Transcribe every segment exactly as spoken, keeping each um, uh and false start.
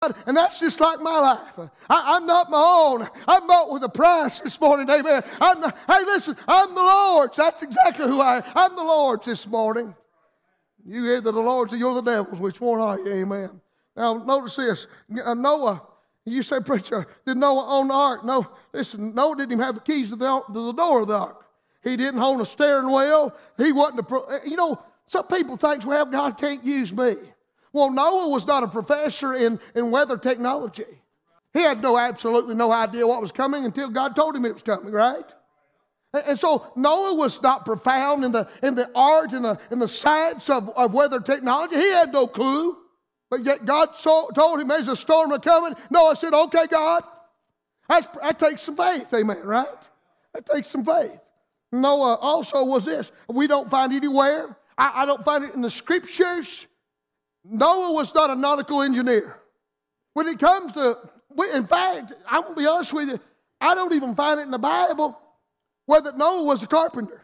And that's just like my life. I, I'm not my own. I'm bought with a price this morning, amen. I'm not, hey, listen, I'm the Lord's. That's exactly who I am. I'm the Lord's this morning. You hear that the Lord's, you're the devil's. Which one are you, amen? Now, notice this. Noah, you say, preacher, did Noah own the ark? No, listen, Noah didn't even have the keys to the, to the door of the ark. He didn't own a steering wheel. He wasn't a, pro, you know, some people think, well, God can't use me. Well, Noah was not a professor in, in weather technology. He had no, absolutely no idea what was coming until God told him it was coming, right? And, and so Noah was not profound in the, in the art and the, in the science of, of weather technology. He had no clue. But yet God saw, told him there's a storm coming. Noah said, okay, God. That's, that takes some faith, amen, right? That takes some faith. Noah also was this. We don't find anywhere. I, I don't find it in the scriptures. Noah was not a nautical engineer. When it comes to, in fact, I'm going to be honest with you, I don't even find it in the Bible whether Noah was a carpenter.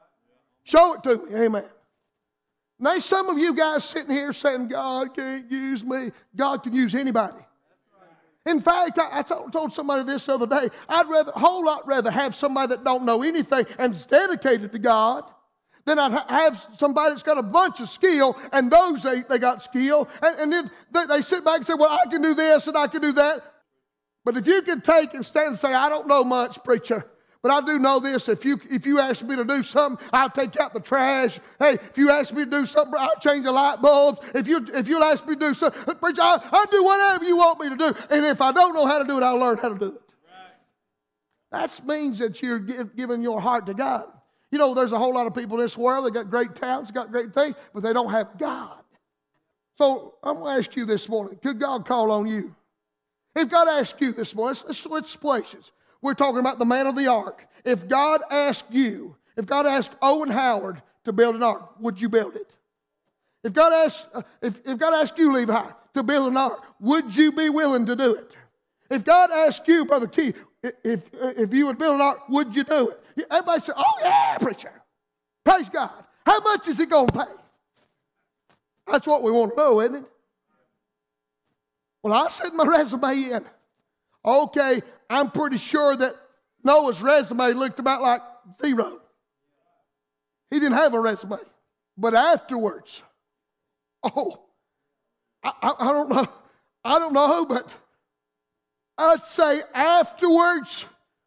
Show it to me, amen. Now, some of you guys sitting here saying, God can't use me. God can use anybody. In fact, I, I told, told somebody this the other day. I'd rather, a whole lot rather have somebody that don't know anything and is dedicated to God then I'd ha- have somebody that's got a bunch of skill, and those they, they got skill, and, and then they, they sit back and say, well, I can do this and I can do that. But if you could take and stand and say, I don't know much, preacher, but I do know this. If you if you ask me to do something, I'll take out the trash. Hey, if you ask me to do something, I'll change the light bulbs. If you if you'll ask me to do something, preacher, I'll, I'll do whatever you want me to do. And if I don't know how to do it, I'll learn how to do it. Right. That means that you're give, giving your heart to God. You know, there's a whole lot of people in this world, they got great talents, got great things, but they don't have God. So I'm going to ask you this morning, could God call on you? If God asked you this morning, let's, let's switch places. We're talking about the man of the ark. If God asked you, if God asked Owen Howard to build an ark, would you build it? If God asked, uh, if, if God asked you, Levi, to build an ark, would you be willing to do it? If God asked you, Brother T, if, if you would build an ark, would you do it? Everybody say, oh yeah, preacher. Praise God. How much is it going to pay? That's what we want to know, isn't it? Well, I sent my resume in. Okay, I'm pretty sure that Noah's resume looked about like zero. He didn't have a resume. But afterwards, oh, I, I, I don't know. I don't know, but I'd say afterwards,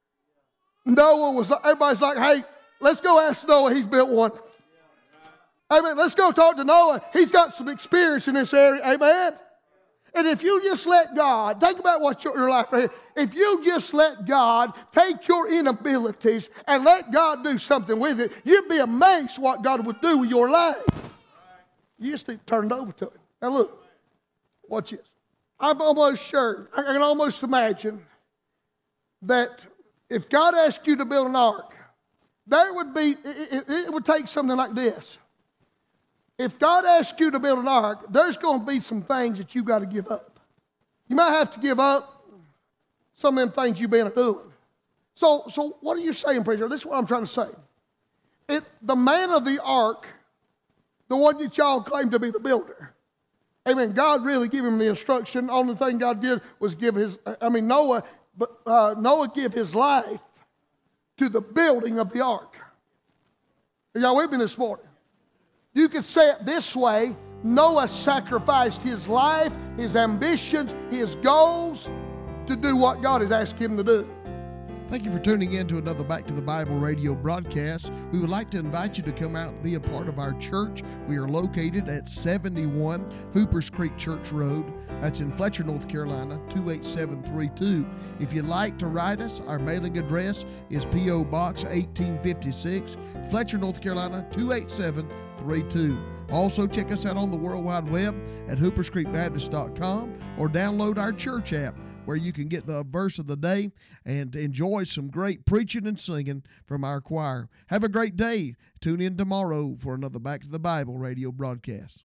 Noah was, everybody's like, hey, let's go ask Noah. He's built one. Amen. Let's go talk to Noah. He's got some experience in this area. Amen. And if you just let God, think about what your, your life right here. If you just let God take your inabilities and let God do something with it, you'd be amazed what God would do with your life. You just need to turn it over to Him. Now look, watch this. I'm almost sure, I can almost imagine that if God asked you to build an ark, there would be, it, it, it would take something like this. If God asks you to build an ark, there's going to be some things that you've got to give up. You might have to give up some of them things you've been doing. So, so what are you saying, preacher? This is what I'm trying to say. It, the man of the ark, the one that y'all claim to be the builder, amen, God really gave him the instruction. The only thing God did was give his, I mean, Noah, but uh, Noah gave his life to the building of the ark. Are y'all with me this morning? You could say it this way. Noah sacrificed his life, his ambitions, his goals to do what God had asked him to do. Thank you for tuning in to another Back to the Bible radio broadcast. We would like to invite you to come out and be a part of our church. We are located at seventy-one Hoopers Creek Church Road. That's in Fletcher, North Carolina, two eight seven three two. If you'd like to write us, our mailing address is P O Box eighteen fifty-six, Fletcher, North Carolina, two eight seven three two. Also, check us out on the World Wide Web at hoopers creek baptist dot com or download our church app, where you can get the verse of the day and enjoy some great preaching and singing from our choir. Have a great day. Tune in tomorrow for another Back to the Bible radio broadcast.